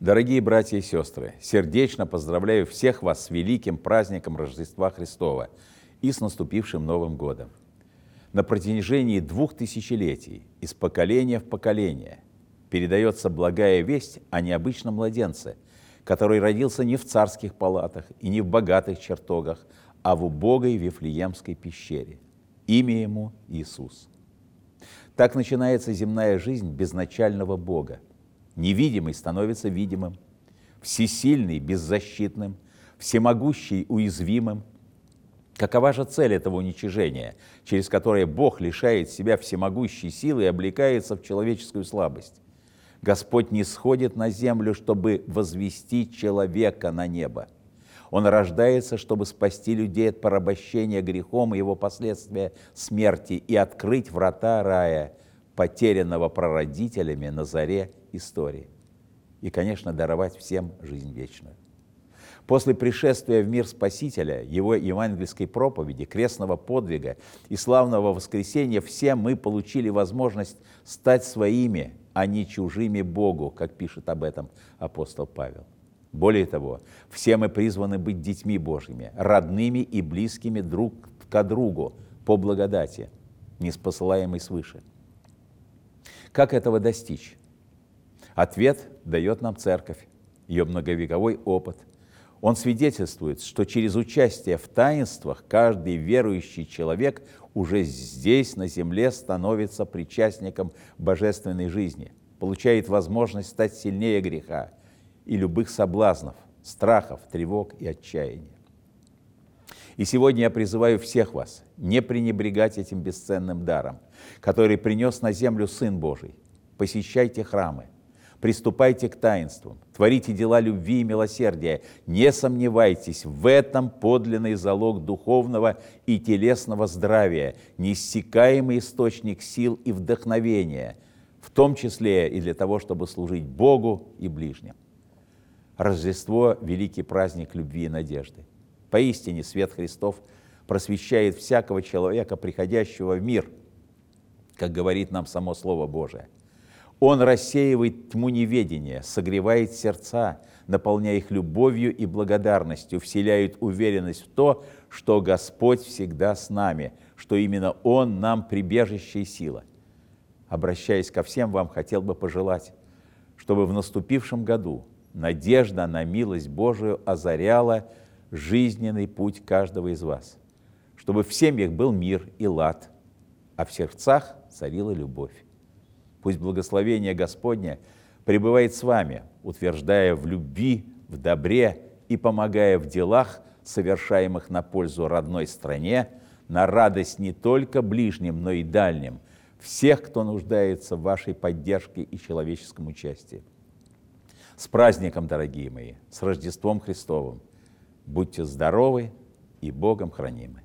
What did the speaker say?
Дорогие братья и сестры, сердечно поздравляю всех вас с великим праздником Рождества Христова и с наступившим Новым годом. На протяжении 2000 из поколения в поколение передается благая весть о необычном младенце, который родился не в царских палатах и не в богатых чертогах, а в убогой Вифлеемской пещере. Имя ему Иисус. Так начинается земная жизнь безначального Бога. Невидимый становится видимым, всесильный – беззащитным, всемогущий – уязвимым. Какова же цель этого уничижения, через которое Бог лишает себя всемогущей силы и облекается в человеческую слабость? Господь не сходит на землю, чтобы возвести человека на небо. Он рождается, чтобы спасти людей от порабощения грехом и его последствия смерти и открыть врата рая, потерянного прародителями на заре истории. И, конечно, даровать всем жизнь вечную. После пришествия в мир Спасителя, его евангельской проповеди, крестного подвига и славного воскресения все мы получили возможность стать своими, а не чужими Богу, как пишет об этом апостол Павел. Более того, все мы призваны быть детьми Божьими, родными и близкими друг к другу по благодати, ниспосылаемой свыше. Как этого достичь? Ответ дает нам Церковь, ее многовековой опыт. Он свидетельствует, что через участие в таинствах каждый верующий человек уже здесь, на земле, становится причастником божественной жизни, получает возможность стать сильнее греха и любых соблазнов, страхов, тревог и отчаяния. И сегодня я призываю всех вас не пренебрегать этим бесценным даром, который принес на землю Сын Божий. Посещайте храмы, приступайте к таинствам, творите дела любви и милосердия. Не сомневайтесь, в этом подлинный залог духовного и телесного здравия, неиссякаемый источник сил и вдохновения, в том числе и для того, чтобы служить Богу и ближним. Рождество – великий праздник любви и надежды. Поистине свет Христов просвещает всякого человека, приходящего в мир, как говорит нам само Слово Божие. Он рассеивает тьму неведения, согревает сердца, наполняя их любовью и благодарностью, вселяет уверенность в то, что Господь всегда с нами, что именно Он нам прибежище и сила. Обращаясь ко всем вам, хотел бы пожелать, чтобы в наступившем году надежда на милость Божию озаряла жизненный путь каждого из вас, чтобы в семьях был мир и лад, а в сердцах царила любовь. Пусть благословение Господне пребывает с вами, утверждая в любви, в добре и помогая в делах, совершаемых на пользу родной стране, на радость не только ближним, но и дальним, всех, кто нуждается в вашей поддержке и человеческом участии. С праздником, дорогие мои, с Рождеством Христовым! Будьте здоровы и Богом хранимы!